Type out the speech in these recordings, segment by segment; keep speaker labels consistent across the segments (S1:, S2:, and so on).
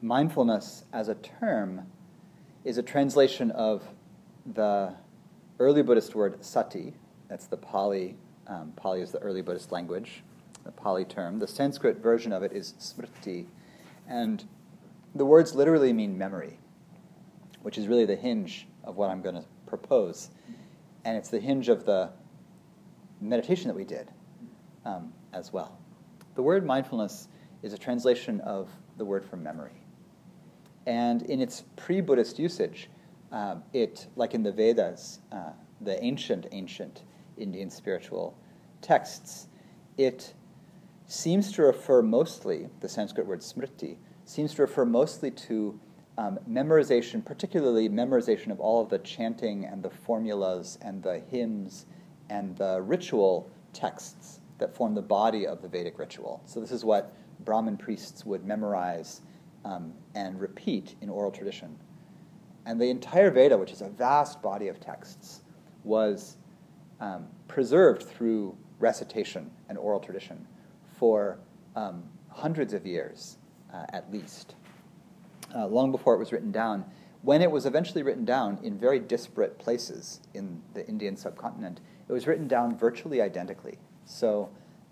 S1: mindfulness as a term is a translation of the early Buddhist word sati. That's the Pali. Pali is the early Buddhist language, the Pali term. The Sanskrit version of it is smriti, and the words literally mean memory, which is really the hinge of what I'm going to propose. And it's the hinge of the meditation that we did as well. The word mindfulness is a translation of the word for memory. And in its pre-Buddhist usage, it, like in the Vedas, the ancient Indian spiritual texts, it seems to refer mostly, the Sanskrit word smriti, seems to refer mostly to memorization, particularly memorization of all of the chanting and the formulas and the hymns and the ritual texts that form the body of the Vedic ritual. So this is what Brahmin priests would memorize and repeat in oral tradition. And the entire Veda, which is a vast body of texts, was preserved through recitation and oral tradition for hundreds of years, at least, long before it was written down. When it was eventually written down in very disparate places in the Indian subcontinent, it was written down virtually identically. So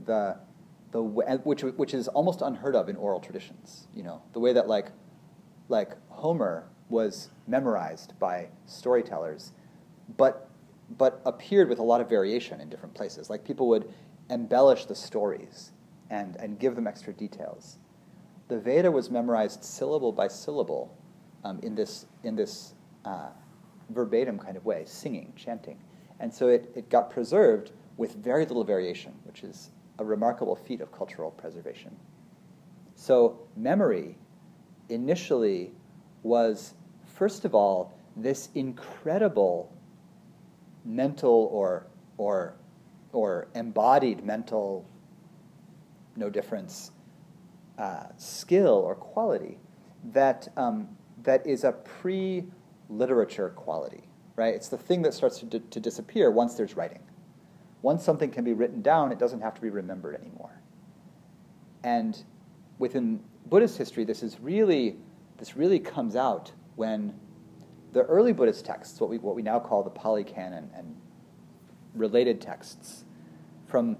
S1: which is almost unheard of in oral traditions. You know, the way that like Homer was memorized by storytellers, but appeared with a lot of variation in different places. Like people would embellish the stories and give them extra details. The Veda was memorized syllable by syllable in this verbatim kind of way, singing, chanting. And so it got preserved with very little variation, which is a remarkable feat of cultural preservation. So memory initially was, first of all, this incredible mental or embodied mental, no difference, skill or quality that is a pre-literature quality, right? It's the thing that starts to disappear once there's writing. Once something can be written down, it doesn't have to be remembered anymore. And within Buddhist history, this really comes out when the early Buddhist texts, what we now call the Pali Canon and related texts, from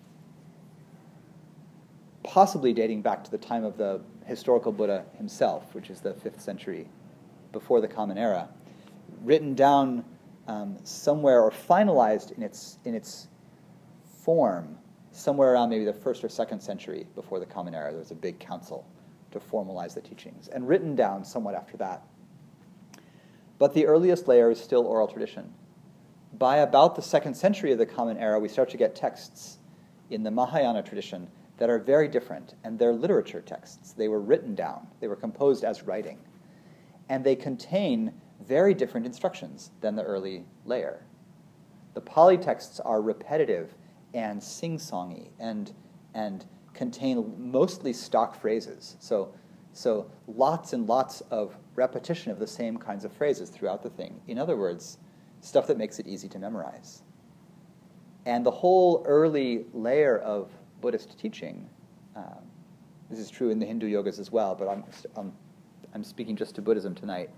S1: possibly dating back to the time of the historical Buddha himself, which is the 5th century before the Common Era, written down somewhere or finalized in its form somewhere around maybe the 1st or 2nd century before the Common Era. There was a big council to formalize the teachings, and written down somewhat after that. But the earliest layer is still oral tradition. By about the 2nd century of the Common Era, we start to get texts in the Mahayana tradition that are very different, and they're literature texts. They were written down. They were composed as writing. And they contain very different instructions than the early layer. The Pali texts are repetitive and sing-songy and contain mostly stock phrases. So lots and lots of repetition of the same kinds of phrases throughout the thing. In other words, stuff that makes it easy to memorize. And the whole early layer of Buddhist teaching, this is true in the Hindu yogas as well, but I'm speaking just to Buddhism tonight,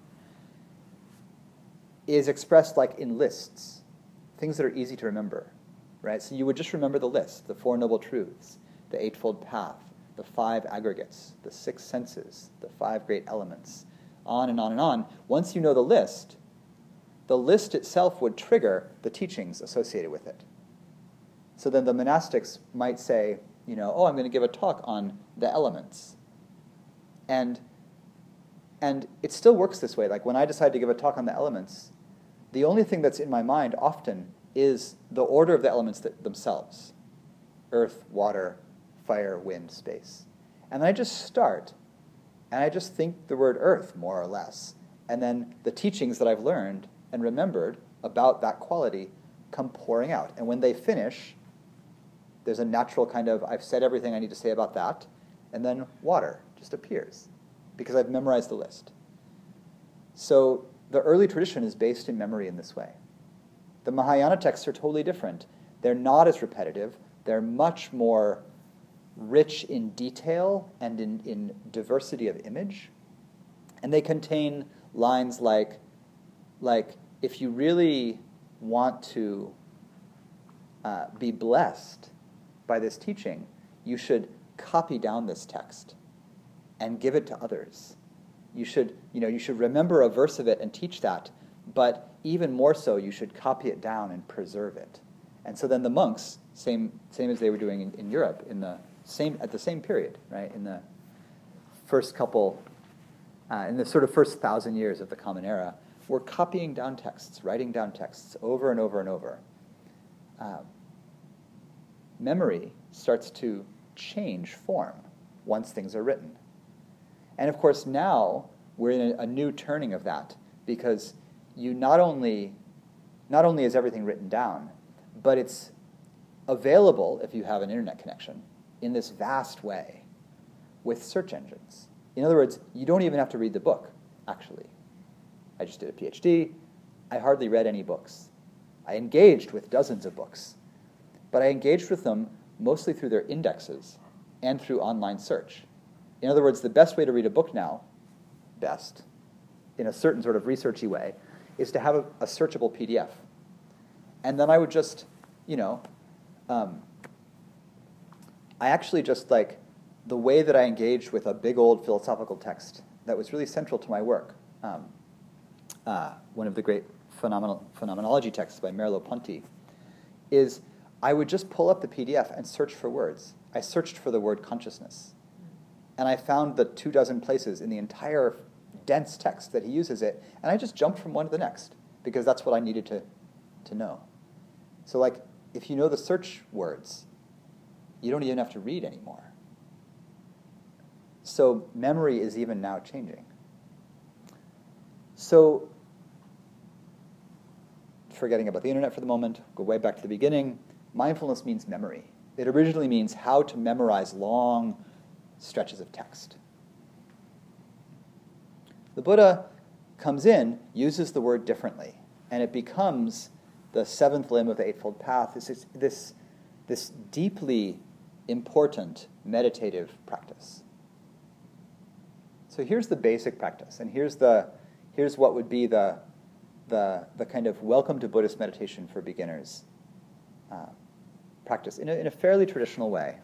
S1: is expressed like in lists, things that are easy to remember, right? So you would just remember the list, the Four Noble Truths, the Eightfold Path, the 5 aggregates, the 6 senses, the 5 great elements, on and on and on. Once you know the list itself would trigger the teachings associated with it. So then the monastics might say, I'm going to give a talk on the elements. And it still works this way. Like when I decide to give a talk on the elements, the only thing that's in my mind often is the order of the elements themselves. Earth, water, fire, wind, space. And then I just start, and I just think the word earth, more or less. And then the teachings that I've learned and remembered about that quality come pouring out. And when they finish, there's a natural kind of, I've said everything I need to say about that, and then water just appears, because I've memorized the list. So the early tradition is based in memory in this way. The Mahayana texts are totally different. They're not as repetitive. They're much more rich in detail and in diversity of image. And they contain lines like if you really want to be blessed by this teaching, you should copy down this text and give it to others. You should remember a verse of it and teach that, but even more so, you should copy it down and preserve it. And so then the monks, same as they were doing in Europe, at the same period, right? In the first couple, in the sort of first 1,000 years of the Common Era, were copying down texts, writing down texts over and over and over. Memory starts to change form once things are written. And of course now we're in a new turning of that, because you not only is everything written down, but it's available, if you have an internet connection, in this vast way with search engines. In other words, you don't even have to read the book, actually. I just did a PhD. I hardly read any books. I engaged with dozens of books, but I engaged with them mostly through their indexes and through online search. In other words, the best way to read a book now, in a certain sort of researchy way, is to have a searchable PDF. And then I would just, I actually just the way that I engaged with a big old philosophical text that was really central to my work. One of the great phenomenology texts by Merleau-Ponty is I would just pull up the PDF and search for words. I searched for the word consciousness. And I found the 24 places in the entire dense text that he uses it, and I just jumped from one to the next, because that's what I needed to know. So if you know the search words, you don't even have to read anymore. So memory is even now changing. So, forgetting about the internet for the moment, go way back to the beginning, mindfulness means memory. It originally means how to memorize long stretches of text. The Buddha comes in, uses the word differently, and it becomes the seventh limb of the Eightfold Path, this deeply important meditative practice. So here's the basic practice, and here's what would be the kind of welcome to Buddhist meditation for beginners practice in a fairly traditional way.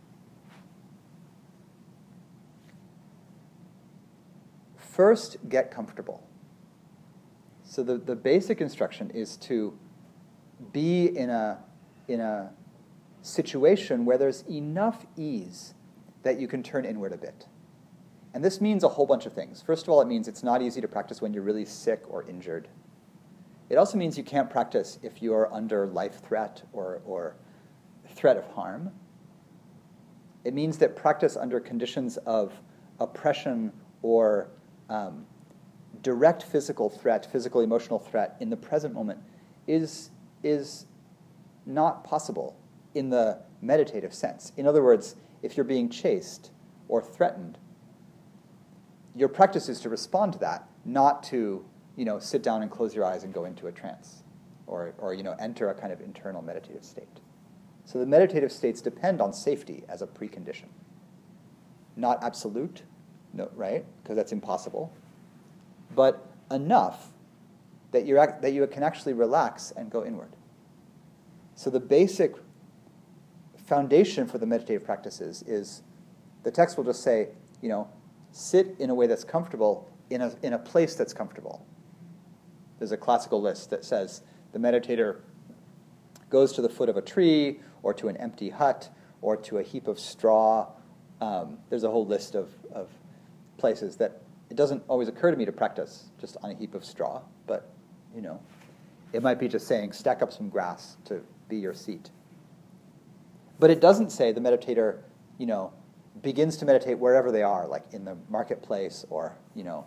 S1: First, get comfortable. So the basic instruction is to be in a situation where there's enough ease that you can turn inward a bit. And this means a whole bunch of things. First of all, it means it's not easy to practice when you're really sick or injured. It also means you can't practice if you are under life threat or threat of harm. It means that practice under conditions of oppression or direct physical threat, physical emotional threat in the present moment is not possible in the meditative sense. In other words, if you're being chased or threatened, your practice is to respond to that, not to sit down and close your eyes and go into a trance or enter a kind of internal meditative state. So the meditative states depend on safety as a precondition. Not absolute, no, right? Because that's impossible. But enough that you can actually relax and go inward. So the basic foundation for the meditative practices is the text will just say, sit in a way that's comfortable in a place that's comfortable. There's a classical list that says the meditator goes to the foot of a tree or to an empty hut or to a heap of straw. There's a whole list of places that it doesn't always occur to me to practice just on a heap of straw, but it might be just saying stack up some grass to be your seat. But it doesn't say the meditator, begins to meditate wherever they are, like in the marketplace or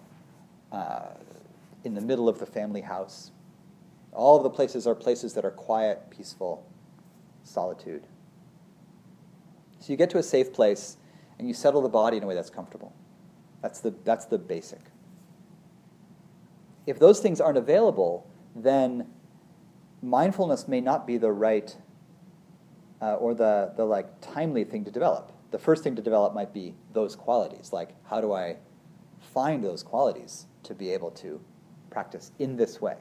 S1: in the middle of the family house. All of the places are places that are quiet, peaceful, solitude. So you get to a safe place and you settle the body in a way that's comfortable. That's the basic. If those things aren't available, then mindfulness may not be the right or the timely thing to develop. The first thing to develop might be those qualities, like how do I find those qualities to be able to practice in this way.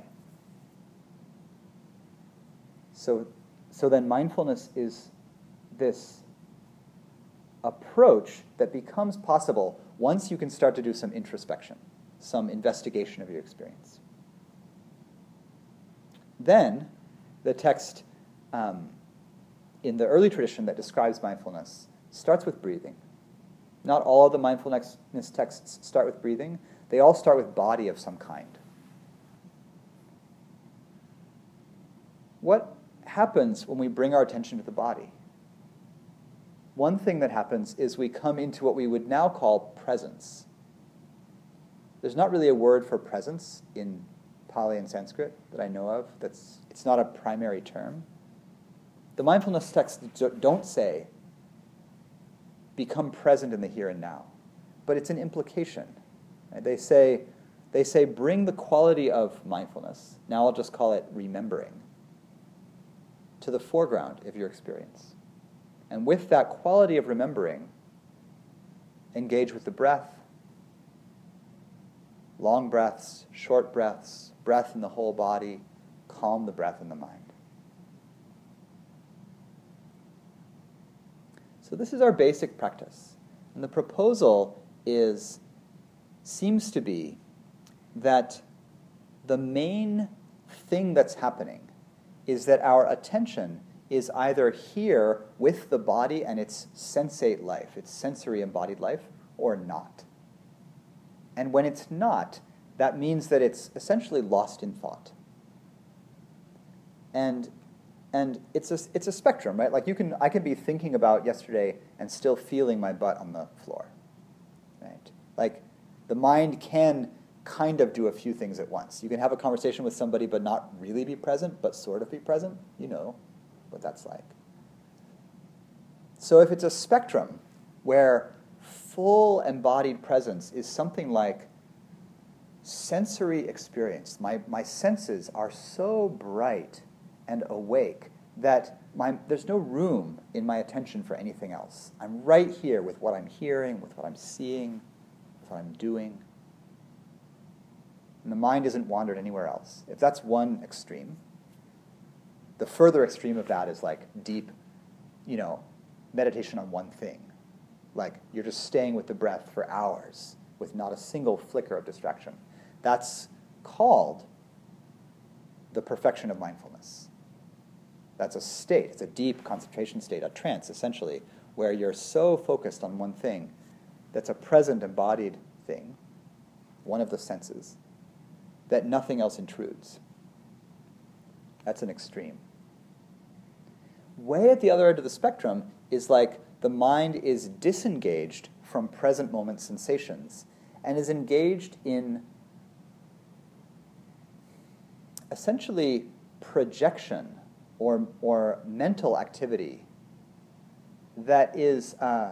S1: So then mindfulness is this approach that becomes possible once you can start to do some introspection, some investigation of your experience. Then the text in the early tradition that describes mindfulness starts with breathing. Not all of the mindfulness texts start with breathing. They all start with body of some kind. What happens when we bring our attention to the body? One thing that happens is we come into what we would now call presence. There's not really a word for presence in Pali and Sanskrit that I know of. It's not a primary term. The mindfulness texts don't say, become present in the here and now, but it's an implication. Right? They say, bring the quality of mindfulness, now I'll just call it remembering, to the foreground of your experience. And with that quality of remembering, engage with the breath, long breaths, short breaths, breath in the whole body, calm the breath in the mind. So this is our basic practice. And the proposal seems to be that the main thing that's happening is that our attention is either here with the body and its sensate life, its sensory embodied life, or not. And when it's not, that means that it's essentially lost in thought. And it's a spectrum, right? Like I can be thinking about yesterday and still feeling my butt on the floor, right? Like the mind can kind of do a few things at once. You can have a conversation with somebody but not really be present, but sort of be present. You know what that's like. So if it's a spectrum where full embodied presence is something like sensory experience, my senses are so bright and awake that there's no room in my attention for anything else. I'm right here with what I'm hearing, with what I'm seeing, with what I'm doing. And the mind isn't wandered anywhere else. If that's one extreme, the further extreme of that is like deep, meditation on one thing. Like you're just staying with the breath for hours with not a single flicker of distraction. That's called the perfection of mindfulness. That's a state, it's a deep concentration state, a trance essentially, where you're so focused on one thing that's a present embodied thing, one of the senses, that nothing else intrudes. That's an extreme. Way at the other end of the spectrum is like the mind is disengaged from present moment sensations and is engaged in essentially projection or mental activity that is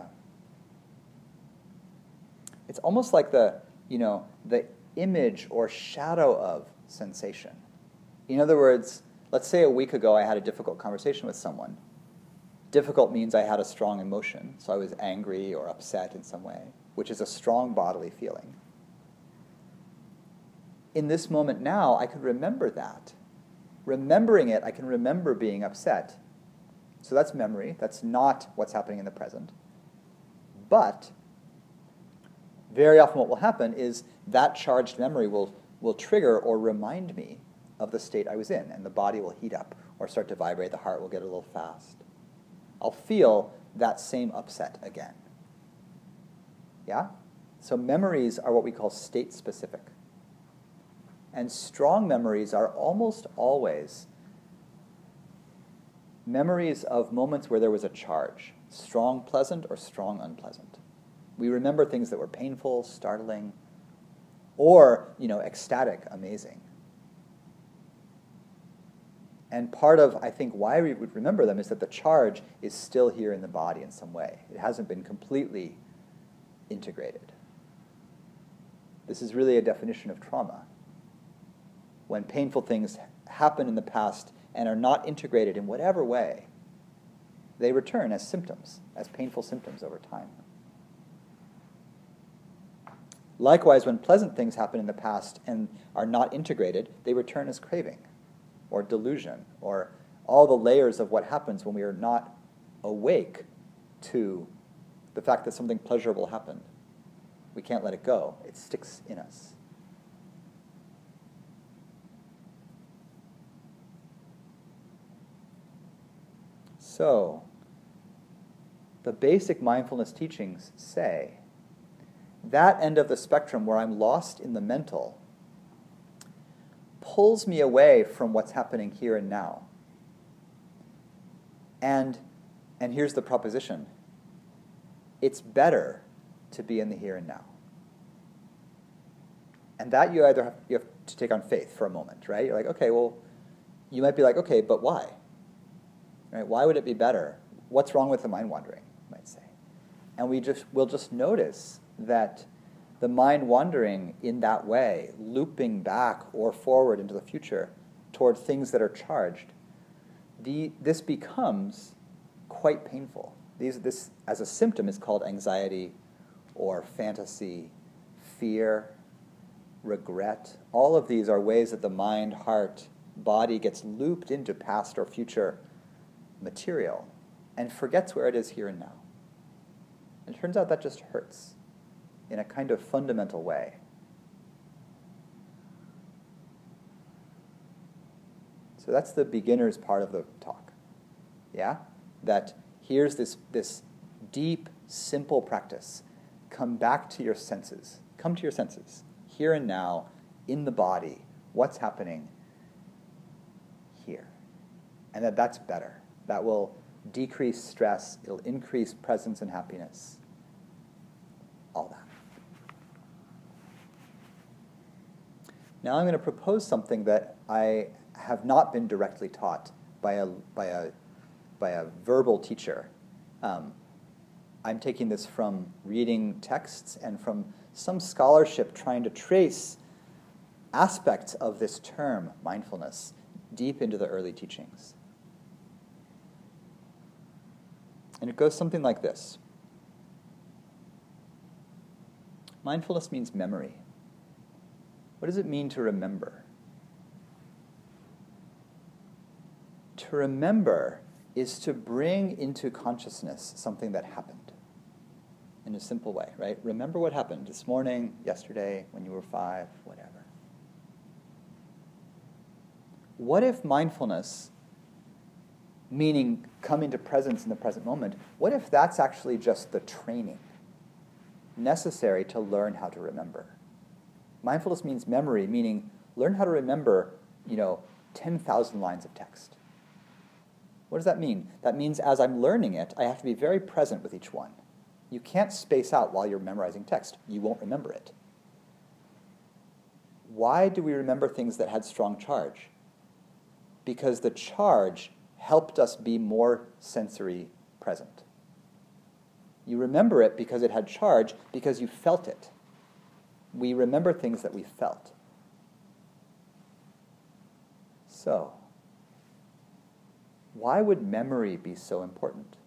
S1: it's almost like the image or shadow of sensation. In other words, let's say a week ago I had a difficult conversation with someone. Difficult means I had a strong emotion, so I was angry or upset in some way, which is a strong bodily feeling. In this moment now, I could remember that. Remembering it, I can remember being upset. So that's memory. That's not what's happening in the present. But very often what will happen is that charged memory will trigger or remind me of the state I was in, and the body will heat up or start to vibrate, the heart will get a little fast. I'll feel that same upset again. Yeah? So memories are what we call state-specific. And strong memories are almost always memories of moments where there was a charge, strong pleasant or strong unpleasant. We remember things that were painful, startling, or, ecstatic, amazing. And part of, I think, why we would remember them is that the charge is still here in the body in some way. It hasn't been completely integrated. This is really a definition of trauma. When painful things happen in the past and are not integrated in whatever way, they return as symptoms, as painful symptoms over time. Likewise, when pleasant things happen in the past and are not integrated, they return as craving or delusion or all the layers of what happens when we are not awake to the fact that something pleasurable happened. We can't let it go. It sticks in us. So, the basic mindfulness teachings say that end of the spectrum where I'm lost in the mental pulls me away from what's happening here and now. And here's the proposition. It's better to be in the here and now. And that you have to take on faith for a moment, right? You're like, okay, well, you might be like, okay, but why? Right? Why would it be better? What's wrong with the mind wandering, you might say. And we'll just notice that the mind wandering in that way, looping back or forward into the future toward things that are charged, this becomes quite painful. This, as a symptom, is called anxiety or fantasy, fear, regret. All of these are ways that the mind, heart, body gets looped into past or future material and forgets where it is here and now. And it turns out that just hurts in a kind of fundamental way. So that's the beginner's part of the talk. Yeah? That here's this deep, simple practice. Come back to your senses. Come to your senses. Here and now, in the body. What's happening here? And that's better. That will decrease stress. It'll increase presence and happiness. All that. Now I'm going to propose something that I have not been directly taught by a verbal teacher. I'm taking this from reading texts and from some scholarship trying to trace aspects of this term, mindfulness, deep into the early teachings. And it goes something like this. Mindfulness means memory. What does it mean to remember? To remember is to bring into consciousness something that happened in a simple way, right? Remember what happened this morning, yesterday, when you were 5, whatever. What if mindfulness, meaning come into presence in the present moment, what if that's actually just the training necessary to learn how to remember? Mindfulness means memory, meaning learn how to remember, 10,000 lines of text. What does that mean? That means as I'm learning it, I have to be very present with each one. You can't space out while you're memorizing text. You won't remember it. Why do we remember things that had strong charge? Because the charge helped us be more sensory present. You remember it because it had charge, because you felt it. We remember things that we felt. So, why would memory be so important?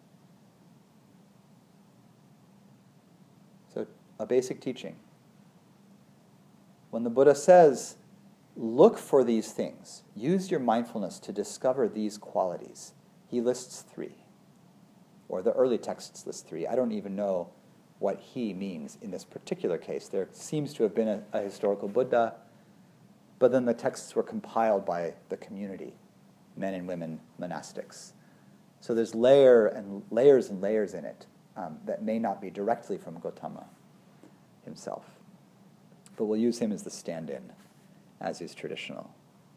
S1: So, a basic teaching. When the Buddha says, look for these things, use your mindfulness to discover these qualities, he lists 3. Or the early texts list 3. I don't even know what he means in this particular case. There seems to have been a historical Buddha, but then the texts were compiled by the community, men and women, monastics. So there's layers and layers in it that may not be directly from Gautama himself. But we'll use him as the stand-in, as is traditional.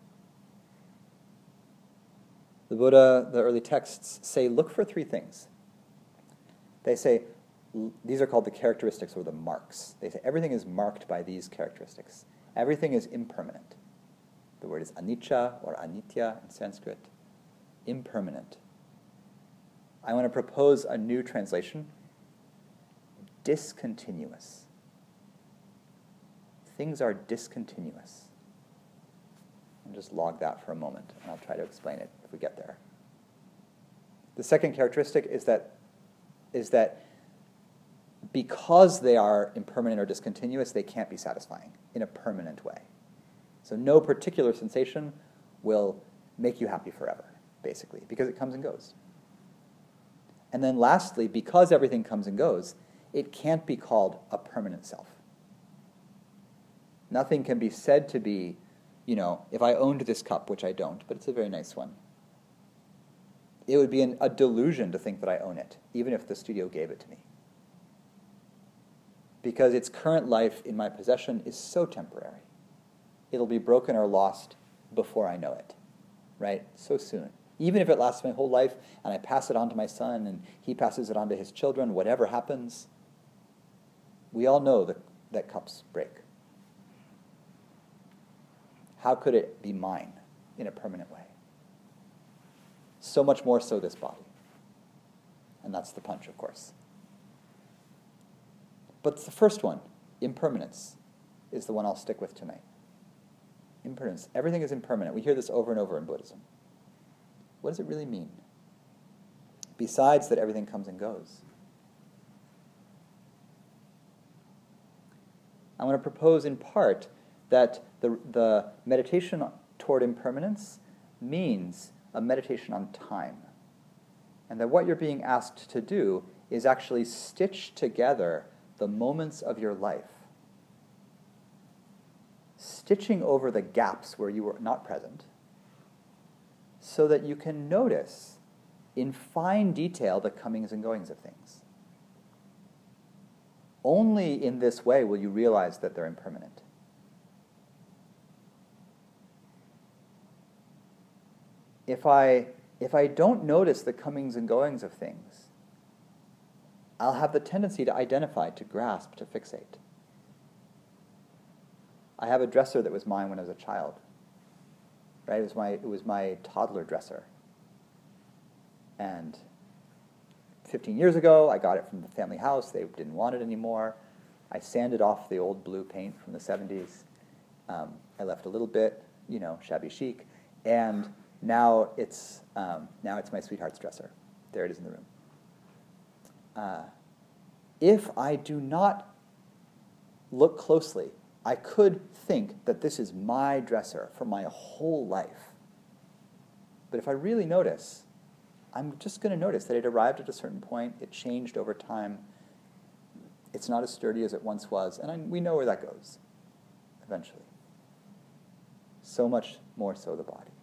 S1: The Buddha, the early texts say, look for 3 things. They say, these are called the characteristics or the marks. They say everything is marked by these characteristics. Everything is impermanent. The word is anicca or anitya in Sanskrit. Impermanent. I want to propose a new translation. Discontinuous. Things are discontinuous. And just log that for a moment, and I'll try to explain it if we get there. The second characteristic is that because they are impermanent or discontinuous, they can't be satisfying in a permanent way. So no particular sensation will make you happy forever, basically, because it comes and goes. And then lastly, because everything comes and goes, it can't be called a permanent self. Nothing can be said to be, if I owned this cup, which I don't, but it's a very nice one, it would be a delusion to think that I own it, even if the studio gave it to me. Because its current life in my possession is so temporary. It'll be broken or lost before I know it, right? So soon. Even if it lasts my whole life and I pass it on to my son and he passes it on to his children, whatever happens, we all know that cups break. How could it be mine in a permanent way? So much more so this body. And that's the punch, of course. But the first one, impermanence, is the one I'll stick with tonight. Impermanence. Everything is impermanent. We hear this over and over in Buddhism. What does it really mean? Besides that everything comes and goes. I want to propose in part that the meditation toward impermanence means a meditation on time. And that what you're being asked to do is actually stitch together the moments of your life. Stitching over the gaps where you were not present, so that you can notice in fine detail the comings and goings of things. Only in this way will you realize that they're impermanent. If I don't notice the comings and goings of things, I'll have the tendency to identify, to grasp, to fixate. I have a dresser that was mine when I was a child. Right? It was my toddler dresser. And 15 years ago, I got it from the family house. They didn't want it anymore. I sanded off the old blue paint from the 70s. I left a little bit, shabby chic. And now it's my sweetheart's dresser. There it is in the room. If I do not look closely, I could think that this is my dresser for my whole life. But if I really notice, I'm just going to notice that it arrived at a certain point, it changed over time, it's not as sturdy as it once was, and we know where that goes, eventually. So much more so the body.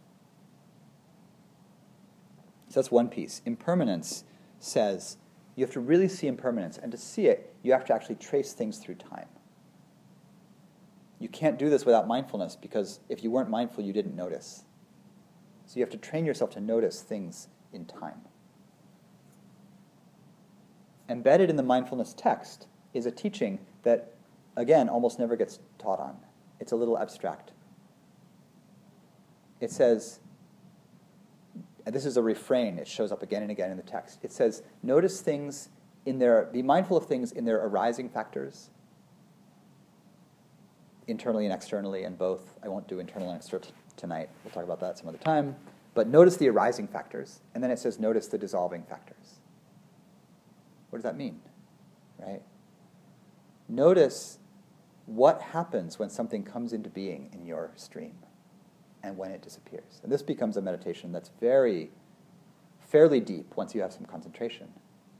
S1: So that's one piece. Impermanence says you have to really see impermanence, and to see it, you have to actually trace things through time. You can't do this without mindfulness, because if you weren't mindful, you didn't notice. So you have to train yourself to notice things in time. Embedded in the mindfulness text is a teaching that, again, almost never gets taught on. It's a little abstract. It says, and this is a refrain, it shows up again and again in the text. It says, notice things be mindful of things in their arising factors, internally and externally, and both. I won't do internal and external tonight. We'll talk about that some other time. But notice the arising factors, and then it says notice the dissolving factors. What does that mean? Right? Notice what happens when something comes into being in your stream and when it disappears. And this becomes a meditation that's fairly deep once you have some concentration.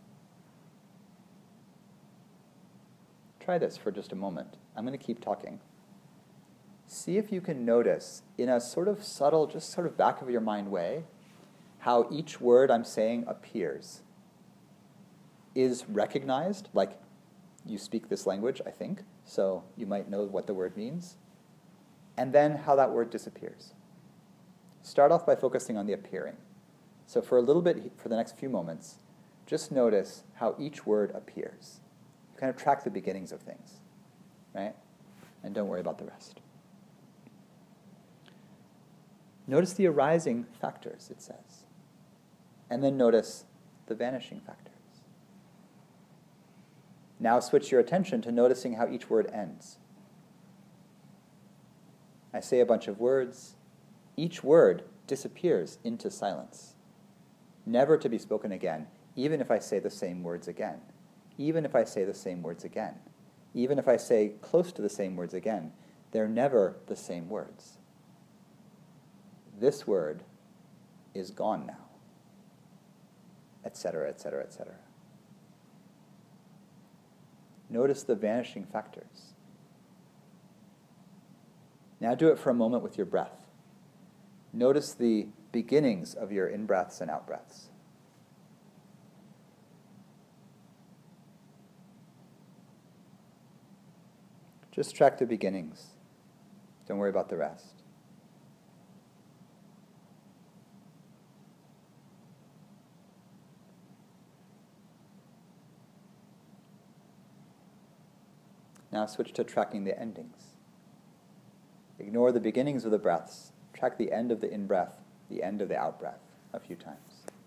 S1: Try this for just a moment. I'm going to keep talking. See if you can notice, in a sort of subtle, just sort of back of your mind way, how each word I'm saying appears. Is recognized, like you speak this language, I think, so you might know what the word means, and then how that word disappears. Start off by focusing on the appearing. So for a little bit, for the next few moments, just notice how each word appears. You kind of track the beginnings of things, right? And don't worry about the rest. Notice the arising factors, it says. And then notice the vanishing factors. Now switch your attention to noticing how each word ends. I say a bunch of words. Each word disappears into silence, never to be spoken again, even if I say the same words again. even if I say the same words again. Even if I say close to the same words again, they're never the same words. This word is gone now, etc., etc., etc. Notice the vanishing factors. Now do it for a moment with your breath. Notice the beginnings of your in-breaths and out-breaths. Just track the beginnings. Don't worry about the rest. Now switch to tracking the endings. Ignore the beginnings of the breaths. Track the end of the in-breath, the end of the out-breath a few times.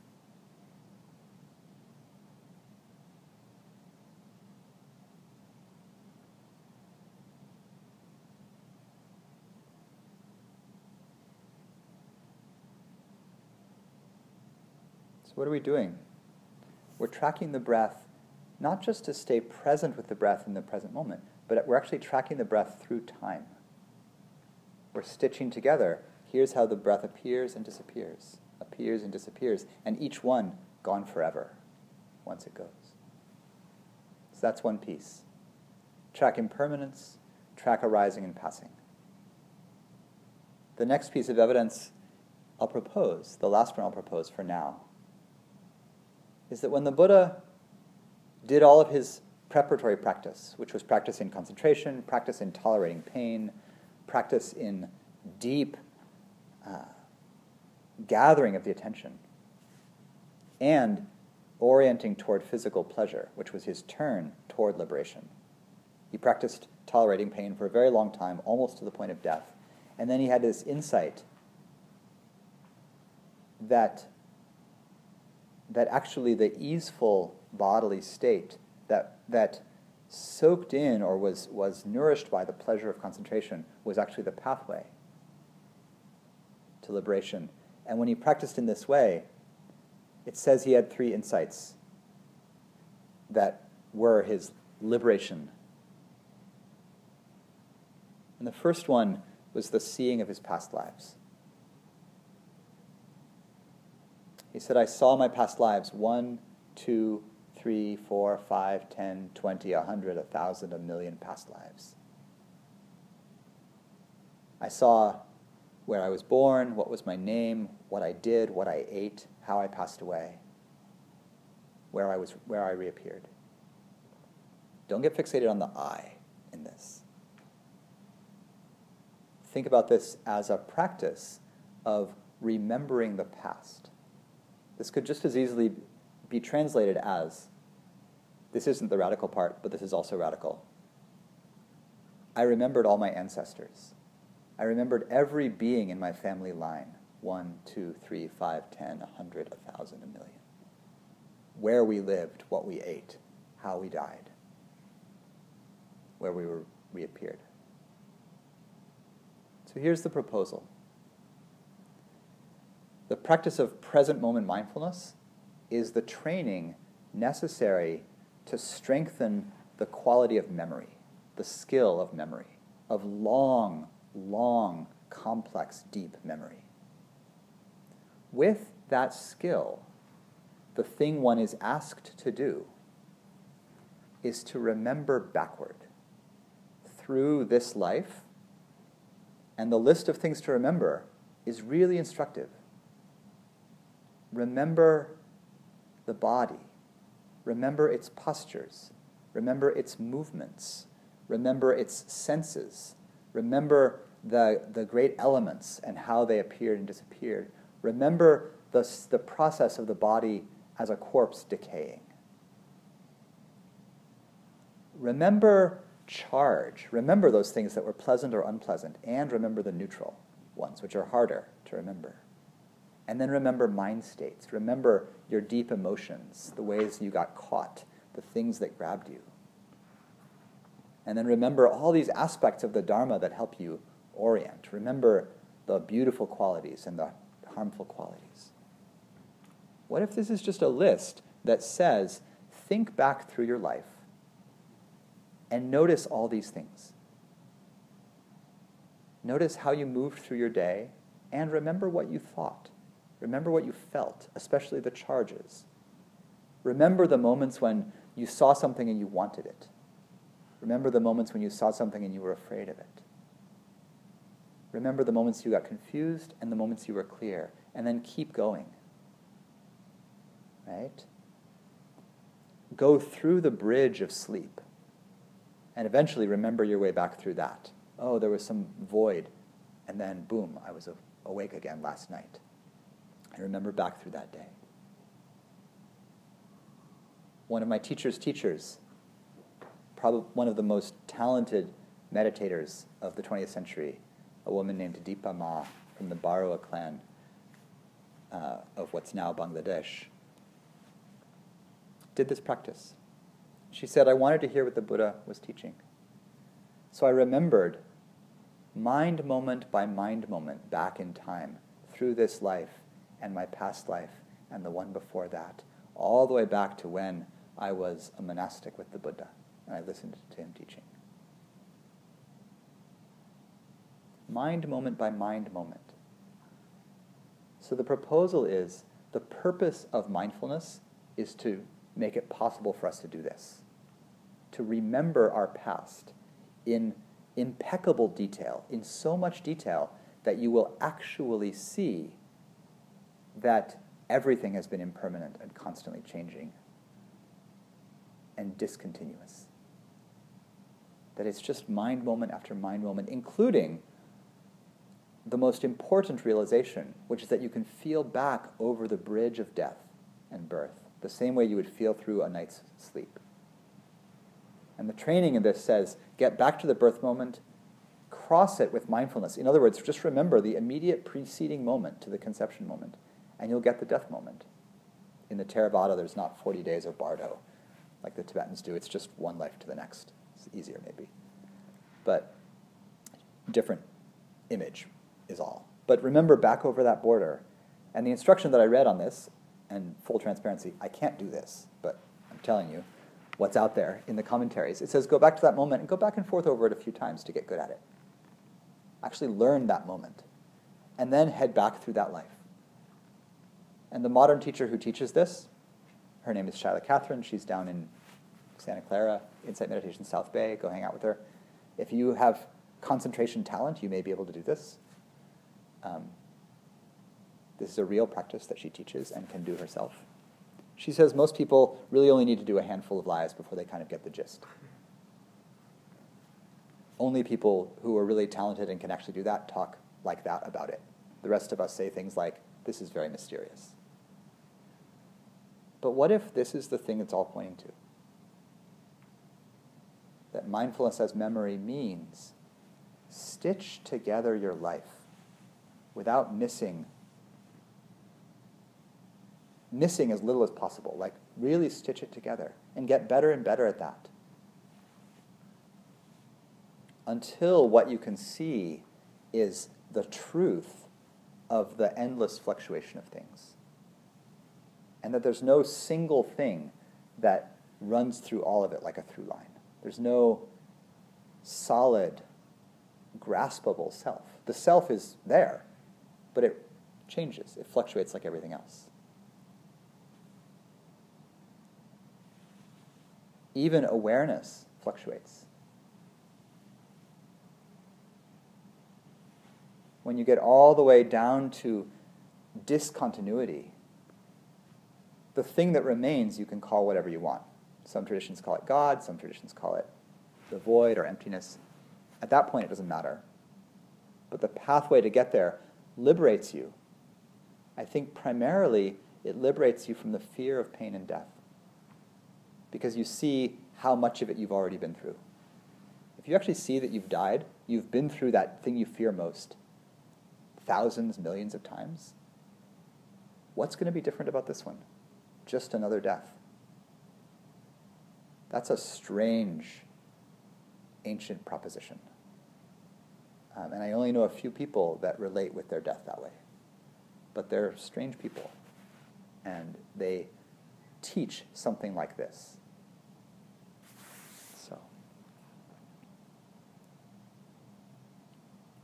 S1: So what are we doing? We're tracking the breath not just to stay present with the breath in the present moment, but we're actually tracking the breath through time. We're stitching together. Here's how the breath appears and disappears, and each one gone forever once it goes. So that's one piece. Track impermanence, track arising and passing. The next piece of evidence I'll propose, the last one I'll propose for now, is that when the Buddha did all of his preparatory practice, which was practice in concentration, practice in tolerating pain, practice in deep gathering of the attention, and orienting toward physical pleasure, which was his turn toward liberation. He practiced tolerating pain for a very long time, almost to the point of death. And then he had this insight that actually the easeful bodily state that soaked in or was nourished by the pleasure of concentration was actually the pathway to liberation. And when he practiced in this way, it says he had 3 insights that were his liberation. And the first one was the seeing of his past lives. He said, I saw my past lives 1, 2, 3, 4, 5, 10, 20, 100, 1,000, 1,000,000 past lives. I saw where I was born, what was my name, what I did, what I ate, how I passed away, where I reappeared. Don't get fixated on the I in this. Think about this as a practice of remembering the past. This could just as easily be translated as, this isn't the radical part, but this is also radical. I remembered all my ancestors. I remembered every being in my family line. 1, 2, 3, 5, 10, 100, 1,000, 1,000,000. Where we lived, what we ate, how we died, where we reappeared. So here's the proposal. The practice of present moment mindfulness is the training necessary to strengthen the quality of memory, the skill of memory, of long, complex, deep memory. With that skill, the thing one is asked to do is to remember backward through this life, and the list of things to remember is really instructive. Remember the body. Remember its postures. Remember its movements. Remember its senses. Remember the great elements and how they appeared and disappeared. Remember the process of the body as a corpse decaying. Remember charge. Remember those things that were pleasant or unpleasant, and remember the neutral ones, which are harder to remember. And then remember mind states. Remember your deep emotions, the ways you got caught, the things that grabbed you. And then remember all these aspects of the Dharma that help you orient. Remember the beautiful qualities and the harmful qualities. What if this is just a list that says think back through your life and notice all these things. Notice how you moved through your day, and remember what you thought. Remember what you felt, especially the charges. Remember the moments when you saw something and you wanted it. Remember the moments when you saw something and you were afraid of it. Remember the moments you got confused and the moments you were clear, and then keep going. Right? Go through the bridge of sleep, and eventually remember your way back through that. Oh, there was some void, and then boom, I was awake again last night. And remember back through that day. One of my teacher's teachers, probably one of the most talented meditators of the 20th century, a woman named Dipa Ma from the Barua clan of what's now Bangladesh, did this practice. She said, I wanted to hear what the Buddha was teaching. So I remembered mind moment by mind moment back in time, through this life and my past life and the one before that, all the way back to when I was a monastic with the Buddha and I listened to him teaching. Mind moment by mind moment. So the proposal is, the purpose of mindfulness is to make it possible for us to do this, to remember our past in impeccable detail, in so much detail that you will actually see that everything has been impermanent and constantly changing and discontinuous. That it's just mind moment after mind moment, including the most important realization, which is that you can feel back over the bridge of death and birth, the same way you would feel through a night's sleep. And the training in this says, get back to the birth moment, cross it with mindfulness. In other words, just remember the immediate preceding moment to the conception moment, and you'll get the death moment. In the Theravada, there's not 40 days of bardo, like the Tibetans do. It's just one life to the next. It's easier, maybe. But different image is all. But remember back over that border. And the instruction that I read on this, and full transparency, I can't do this, but I'm telling you what's out there in the commentaries. It says go back to that moment and go back and forth over it a few times to get good at it. Actually learn that moment. And then head back through that life. And the modern teacher who teaches this, her name is Shyla Catherine. She's down in Santa Clara, Insight Meditation South Bay. Go hang out with her. If you have concentration talent, you may be able to do this. This is a real practice that she teaches and can do herself. She says most people really only need to do a handful of lies before they kind of get the gist. Only people who are really talented and can actually do that talk like that about it. The rest of us say things like, this is very mysterious. But what if this is the thing it's all pointing to? That mindfulness as memory means stitch together your life without missing as little as possible. Like, really stitch it together and get better and better at that. Until what you can see is the truth of the endless fluctuation of things. And that there's no single thing that runs through all of it like a through line. There's no solid, graspable self. The self is there, but it changes. It fluctuates like everything else. Even awareness fluctuates. When you get all the way down to discontinuity, the thing that remains you can call whatever you want. Some traditions call it God, some traditions call it the void or emptiness. At that point, it doesn't matter. But the pathway to get there liberates you. I think primarily it liberates you from the fear of pain and death, because you see how much of it you've already been through. If you actually see that you've died, you've been through that thing you fear most thousands, millions of times, what's going to be different about this one? Just another death. That's a strange, ancient proposition. And I only know a few people that relate with their death that way. But they're strange people. And they teach something like this.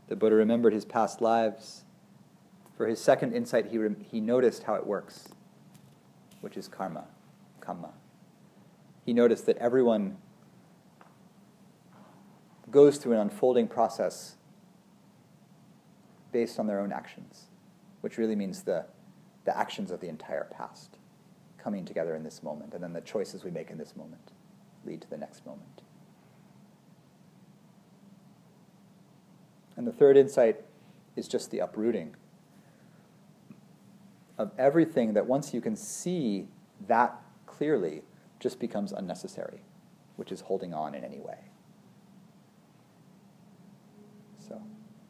S1: The Buddha remembered his past lives. For his second insight, he noticed how it works, which is karma, kamma. He noticed that everyone goes through an unfolding process based on their own actions, which really means the actions of the entire past coming together in this moment, and then the choices we make in this moment lead to the next moment. And the third insight is just the uprooting of everything that once you can see that clearly just becomes unnecessary, which is holding on in any way. So,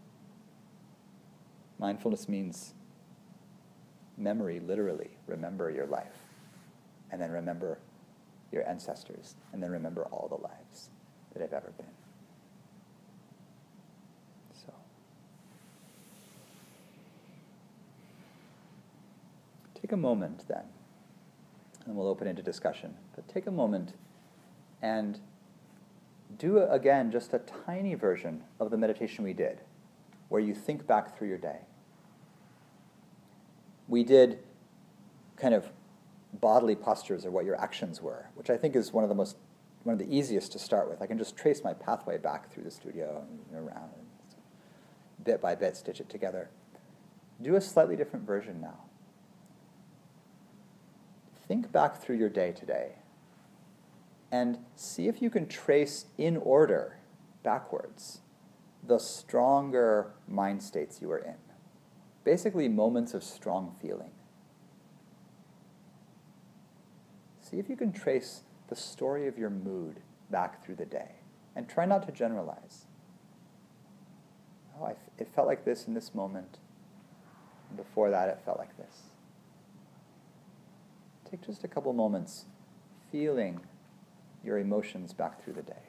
S1: mindfulness means memory, literally. Remember your life, and then remember your ancestors, and then remember all the lives that have ever been. So, take a moment then, and we'll open into discussion, but take a moment and do, again, just a tiny version of the meditation we did, where you think back through your day. We did kind of bodily postures, or what your actions were, which I think is one of the easiest to start with. I can just trace my pathway back through the studio and around, and bit by bit stitch it together. Do a slightly different version now. Think back through your day today and see if you can trace in order, backwards, the stronger mind states you were in. Basically, moments of strong feeling. See if you can trace the story of your mood back through the day. And try not to generalize. Oh, it felt like this in this moment. And before that, it felt like this. Take just a couple moments feeling your emotions back through the day.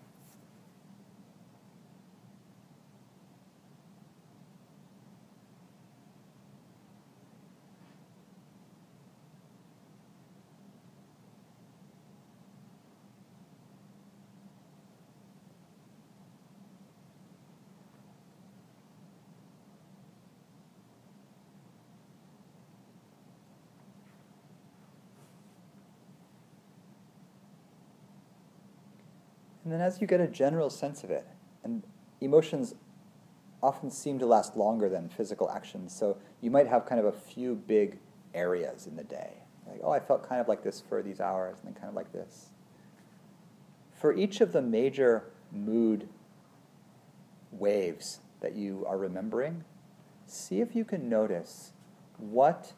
S1: And then as you get a general sense of it, and emotions often seem to last longer than physical actions, so you might have kind of a few big areas in the day. Like, oh, I felt kind of like this for these hours, and then kind of like this. For each of the major mood waves that you are remembering, see if you can notice what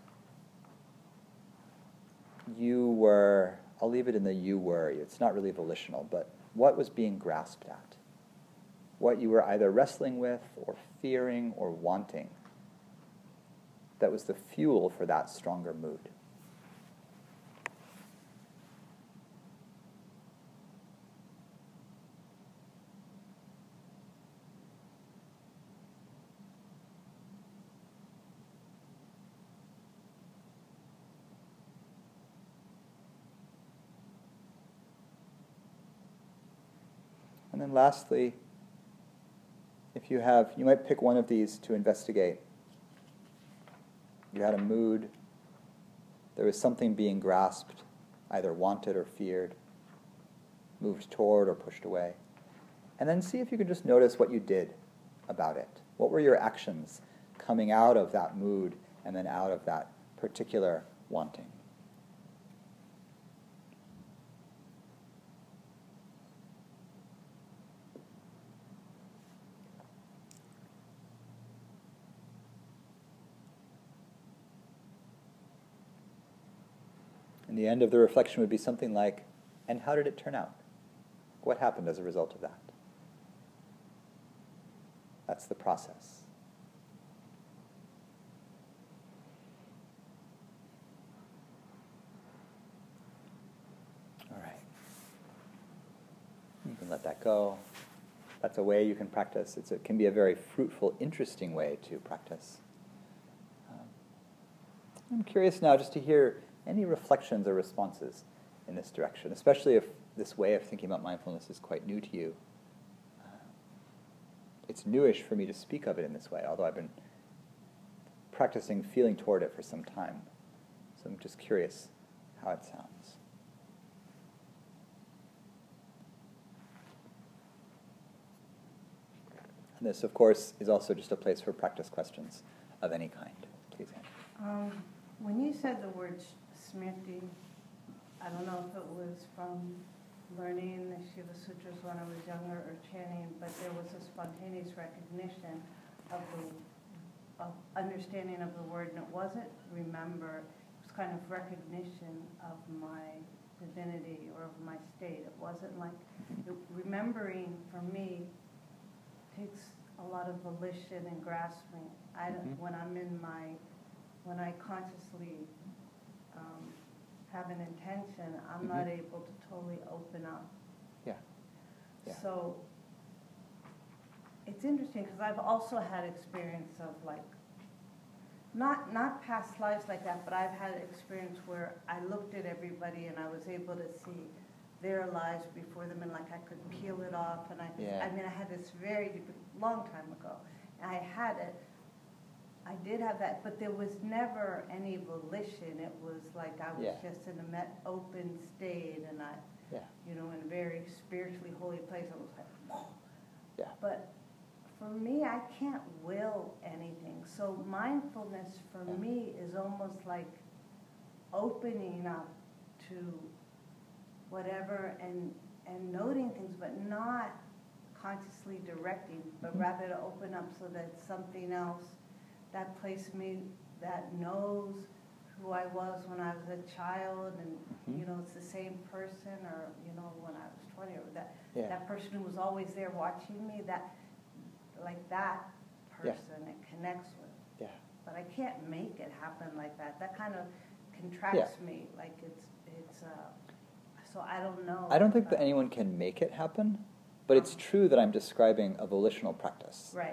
S1: you were, I'll leave it in the you were, it's not really volitional, but what was being grasped at? What you were either wrestling with or fearing or wanting that was the fuel for that stronger mood. And then lastly, if you might pick one of these to investigate. You had a mood, there was something being grasped, either wanted or feared, moved toward or pushed away. And then see if you can just notice what you did about it. What were your actions coming out of that mood and then out of that particular wanting? And the end of the reflection would be something like, and how did it turn out? What happened as a result of that? That's the process. All right. You can let that go. That's a way you can practice. It can be a very fruitful, interesting way to practice. I'm curious now just to hear any reflections or responses in this direction, especially if this way of thinking about mindfulness is quite new to you. it's newish for me to speak of it in this way, although I've been practicing feeling toward it for some time. So I'm just curious how it sounds. And this, of course, is also just a place for practice questions of any kind. Please, Anne.
S2: When you said the word smriti, I don't know if it was from learning the Shiva Sutras when I was younger or chanting, but there was a spontaneous recognition of understanding of the word, and it wasn't remember, it was kind of recognition of my divinity or of my state. It wasn't like, remembering for me takes a lot of volition and grasping. I don't, when I consciously have an intention, I'm not able to totally open up.
S1: Yeah. Yeah.
S2: So it's interesting because I've also had experience of like, not past lives like that, but I've had experience where I looked at everybody and I was able to see their lives before them, and like I could peel it off, and I had this very long time ago. I had it. I did have that, but there was never any volition. It was like I was just in a open state, and in a very spiritually holy place. I was like, whoa.
S1: Yeah.
S2: But for me, I can't will anything. So mindfulness for me is almost like opening up to whatever and noting things, but not consciously directing, but rather to open up so that something else, that place me, that knows who I was when I was a child, and it's the same person, or when I was 20, or that person who was always there watching me, that person it connects with.
S1: Yeah.
S2: But I can't make it happen like that. That kind of contracts me, like it's so I don't know.
S1: I don't think that anyone can make it happen, but it's true that I'm describing a volitional practice.
S2: Right.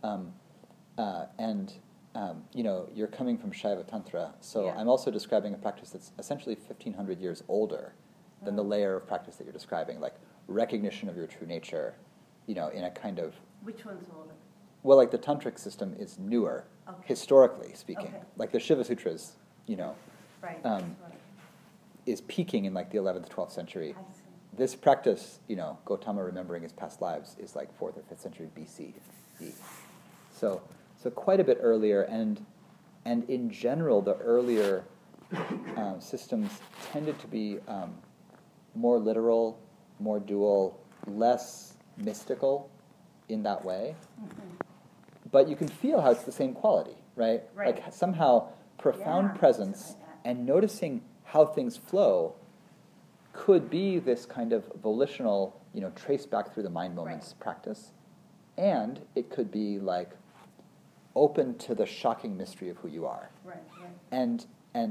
S1: You're coming from Shaiva Tantra, so I'm also describing a practice that's essentially 1,500 years older than the layer of practice that you're describing, like recognition of your true nature, in a kind of...
S2: Which one's older?
S1: Well, like the Tantric system is newer, historically speaking.
S2: Okay.
S1: Like the Shiva Sutras,
S2: Right.
S1: Is peaking in like the 11th, 12th century.
S2: I see.
S1: This practice, Gautama remembering his past lives, is like 4th or 5th century BC. So quite a bit earlier, and in general, the earlier systems tended to be more literal, more dual, less mystical in that way. But you can feel how it's the same quality, right? Like somehow profound presence and noticing how things flow could be this kind of volitional, trace back through the mind moments practice. And it could be like open to the shocking mystery of who you are.
S2: Right.
S1: And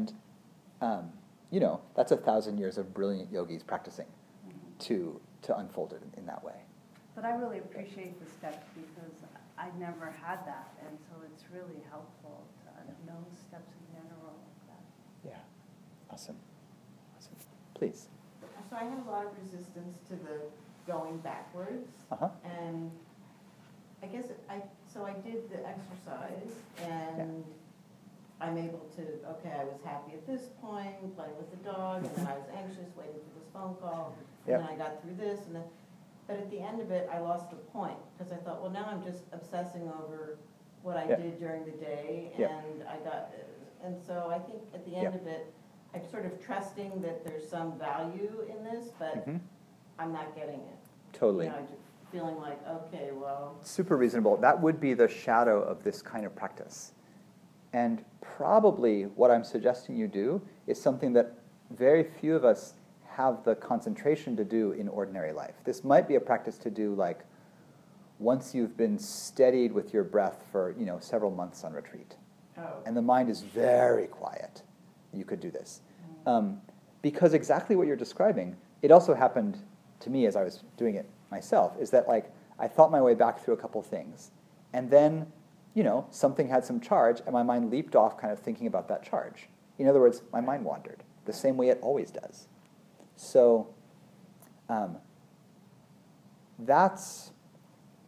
S1: that's 1,000 years of brilliant yogis practicing to unfold it in that way.
S2: But I really appreciate the steps because I never had that, and so it's really helpful to know steps in general like that.
S1: Yeah. Awesome. Please.
S3: So I have a lot of resistance to the going backwards. And I guess I did the exercise, and I'm able to, I was happy at this point, playing with the dog, and then I was anxious, waiting for this phone call, and then I got through this, but at the end of it, I lost the point, because I thought, well, now I'm just obsessing over what I did during the day, and so I think at the end of it, I'm sort of trusting that there's some value in this, but I'm not getting it.
S1: Totally.
S3: Just feeling like, okay, well...
S1: Super reasonable. That would be the shadow of this kind of practice. And probably what I'm suggesting you do is something that very few of us have the concentration to do in ordinary life. This might be a practice to do like once you've been steadied with your breath for, several months on retreat. And the mind is very quiet. You could do this. Because exactly what you're describing, it also happened to me as I was doing it myself, is that like I thought my way back through a couple things, and then, something had some charge, and my mind leaped off kind of thinking about that charge. In other words, my mind wandered, the same way it always does. So that's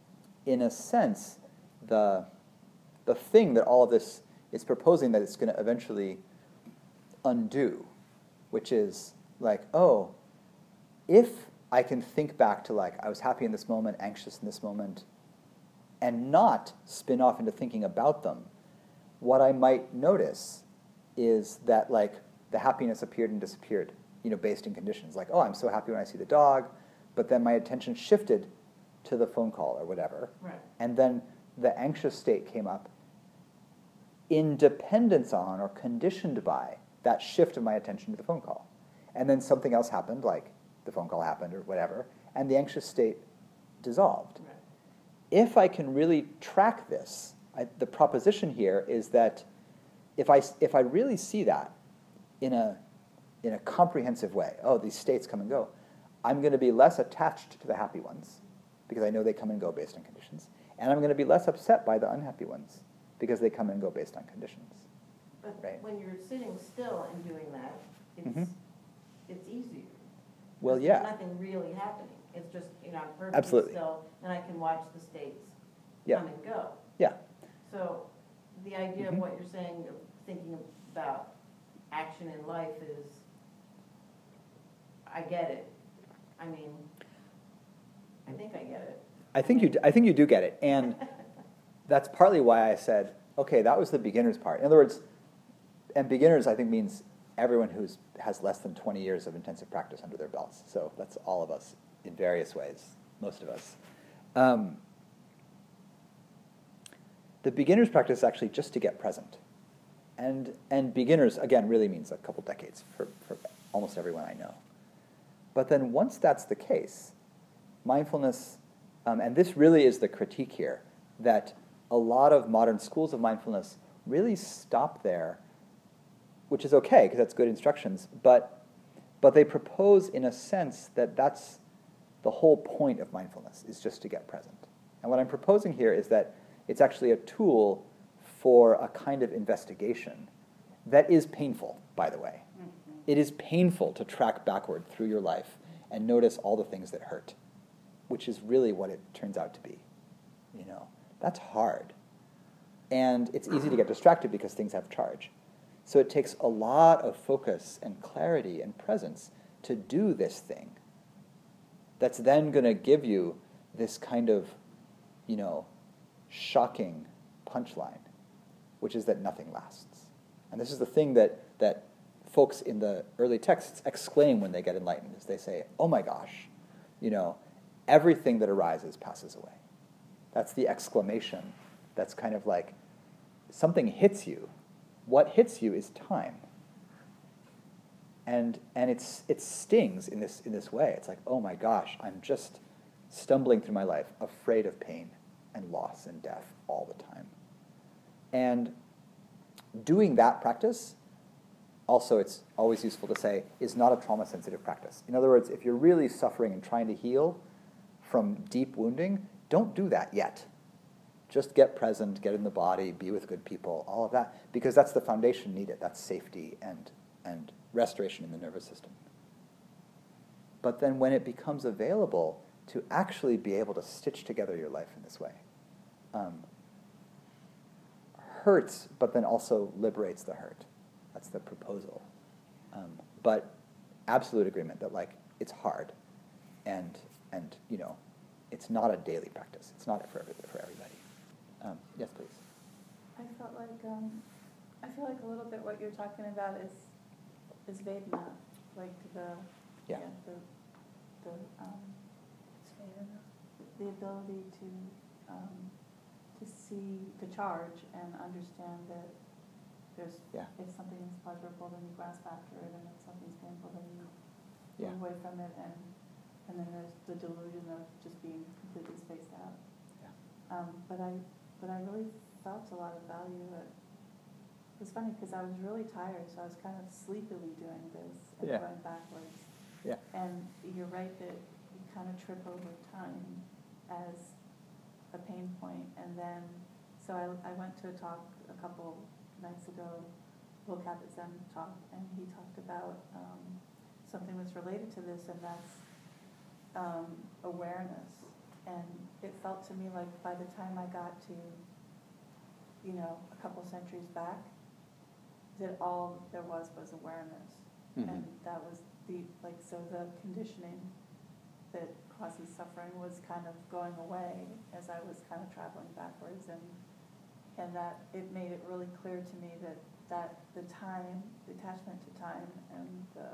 S1: in a sense, the thing that all of this is proposing that it's going to eventually undo, which is like, oh, if I can think back to like, I was happy in this moment, anxious in this moment, and not spin off into thinking about them, what I might notice is that like the happiness appeared and disappeared, based in conditions. Like, oh, I'm so happy when I see the dog, but then my attention shifted to the phone call or whatever.
S3: Right.
S1: And then the anxious state came up in dependence on or conditioned by that shift of my attention to the phone call. And then something else happened, like the phone call happened or whatever, and the anxious state dissolved.
S3: Right.
S1: If I can really track this, the proposition here is that if I really see that in a comprehensive way, oh, these states come and go, I'm going to be less attached to the happy ones because I know they come and go based on conditions, and I'm going to be less upset by the unhappy ones because they come and go based on conditions.
S3: But
S1: right?
S3: when you're sitting still and doing that, it's easier.
S1: Well,
S3: There's
S1: yeah.
S3: nothing really happening. It's just, I'm perfectly
S1: Absolutely.
S3: still, and I can watch the states
S1: Yeah.
S3: come and go.
S1: Yeah.
S3: So the idea of what you're saying, of thinking about action in life is, I get it. I mean, I think I get it.
S1: I think you do get it, and that's partly why I said, okay, that was the beginner's part. In other words, and beginners I think means everyone who has less than 20 years of intensive practice under their belts. So that's all of us in various ways, most of us. The beginner's practice is actually just to get present. And beginners, again, really means a couple decades for almost everyone I know. But then once that's the case, mindfulness, and this really is the critique here, that a lot of modern schools of mindfulness really stop there, which is okay, because that's good instructions, but they propose in a sense that that's the whole point of mindfulness, is just to get present. And what I'm proposing here is that it's actually a tool for a kind of investigation that is painful, by the way. It is painful to track backward through your life and notice all the things that hurt, which is really what it turns out to be. That's hard. And it's easy to get distracted because things have charge. So it takes a lot of focus and clarity and presence to do this thing that's then going to give you this kind of, shocking punchline, which is that nothing lasts. And this is the thing that folks in the early texts exclaim when they get enlightened, is they say, oh my gosh, everything that arises passes away. That's the exclamation. That's kind of like something hits you. What hits you is time. And it stings in this way. It's like, oh my gosh, I'm just stumbling through my life, afraid of pain and loss and death all the time. And doing that practice, also it's always useful to say, is not a trauma-sensitive practice. In other words, if you're really suffering and trying to heal from deep wounding, don't do that yet. Just get present, get in the body, be with good people, all of that, because that's the foundation needed. That's safety and restoration in the nervous system. But then when it becomes available to actually be able to stitch together your life in this way, hurts, but then also liberates the hurt. That's the proposal. But absolute agreement that it's hard, and it's not a daily practice. It's not for everybody. Yes, please.
S4: I feel like a little bit what you're talking about is Vedana, like the ability to see the charge and understand that there's if something is pleasurable, then you grasp after it, and if something's painful, then you move away from it, and then there's the delusion of just being completely spaced out. But I really felt a lot of value. It was funny because I was really tired, so I was kind of sleepily doing this and going backwards.
S1: Yeah.
S4: And you're right that you kind of trip over time as a pain point, and then so I went to a talk a couple nights ago, Will Kabat-Zinn talk, and he talked about something that's related to this, and that's awareness. And it felt to me like by the time I got to, a couple centuries back, that all there was awareness.
S1: Mm-hmm.
S4: And that was so the conditioning that causes suffering was kind of going away as I was kind of traveling backwards, and that it made it really clear to me that the time, the attachment to time, and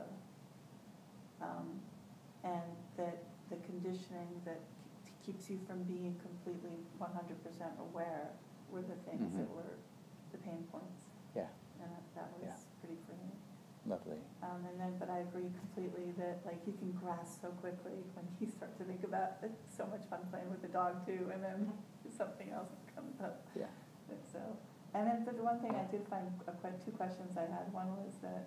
S4: that the conditioning that keeps you from being completely 100% aware were the things
S1: Mm-hmm.
S4: that were the pain points.
S1: Yeah.
S4: And that was pretty freeing.
S1: Lovely.
S4: But I agree completely that you can grasp so quickly when you start to think about it's so much fun playing with the dog too, and then something else comes up.
S1: Yeah.
S4: And then the one thing I did find, two questions I had. One was that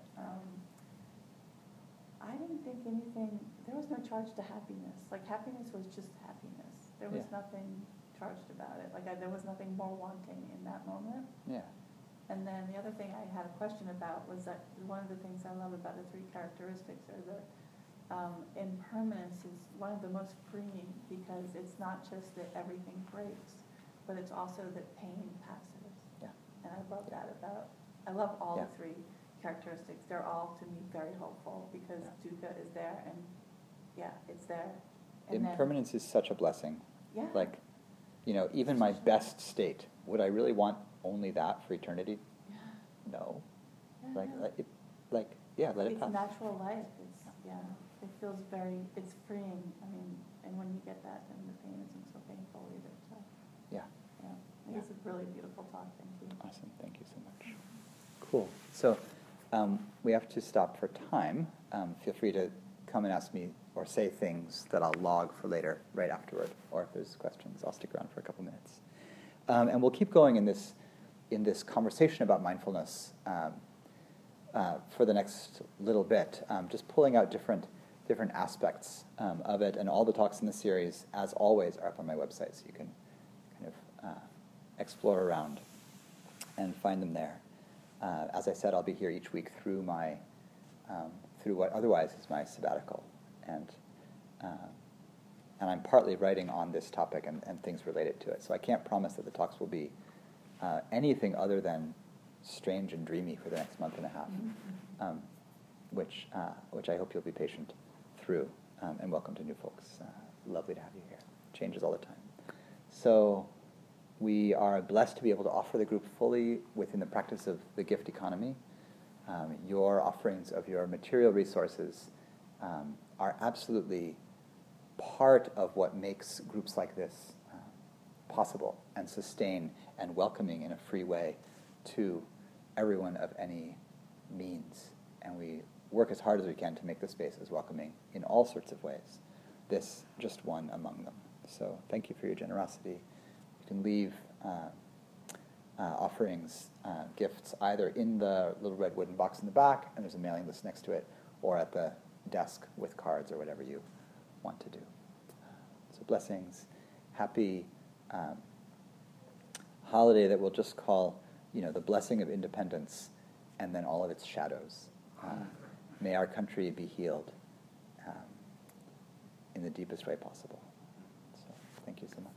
S4: I didn't think there was no charge to happiness. Happiness was just happiness. There was nothing charged about it. there was nothing more wanting in that moment.
S1: Yeah.
S4: And then the other thing I had a question about was that one of the things I love about the three characteristics are that impermanence is one of the most freeing, because it's not just that everything breaks, but it's also that pain passes.
S1: Yeah.
S4: And I love that I love all
S1: Yeah.
S4: the three characteristics. They're all, to me, very hopeful, because dukkha is there, and it's there. And
S1: Impermanence is such a blessing.
S4: Yeah.
S1: Even my best state, would I really want only that for eternity?
S4: Yeah.
S1: No.
S4: Yeah,
S1: Let
S4: no.
S1: it
S4: It's
S1: pass.
S4: natural life. It feels it's freeing. And when you get that, then the pain isn't so painful either. So,
S1: Yeah.
S4: I think it's a really beautiful talk. Thank you.
S1: Awesome. Thank you so much. Cool. So we have to stop for time. Feel free to come and ask me or say things that I'll log for later, right afterward. Or if there's questions, I'll stick around for a couple minutes. And we'll keep going in this conversation about mindfulness for the next little bit, just pulling out different aspects of it. And all the talks in the series, as always, are up on my website, so you can kind of explore around and find them there. As I said, I'll be here each week through what otherwise is my sabbatical, and I'm partly writing on this topic and things related to it. So I can't promise that the talks will be anything other than strange and dreamy for the next month and a half, which I hope you'll be patient through. And welcome to new folks. Lovely to have you here. Changes all the time. So we are blessed to be able to offer the group fully within the practice of the gift economy. Your offerings of your material resources are absolutely part of what makes groups like this possible and sustain and welcoming in a free way to everyone of any means. And we work as hard as we can to make the space as welcoming in all sorts of ways. This just one among them. So thank you for your generosity. You can leave offerings, gifts, either in the little red wooden box in the back, and there's a mailing list next to it, or at the desk with cards or whatever you want to do. So blessings. Happy holiday that we'll just call, the blessing of independence, and then all of its shadows. May our country be healed in the deepest way possible. So thank you so much.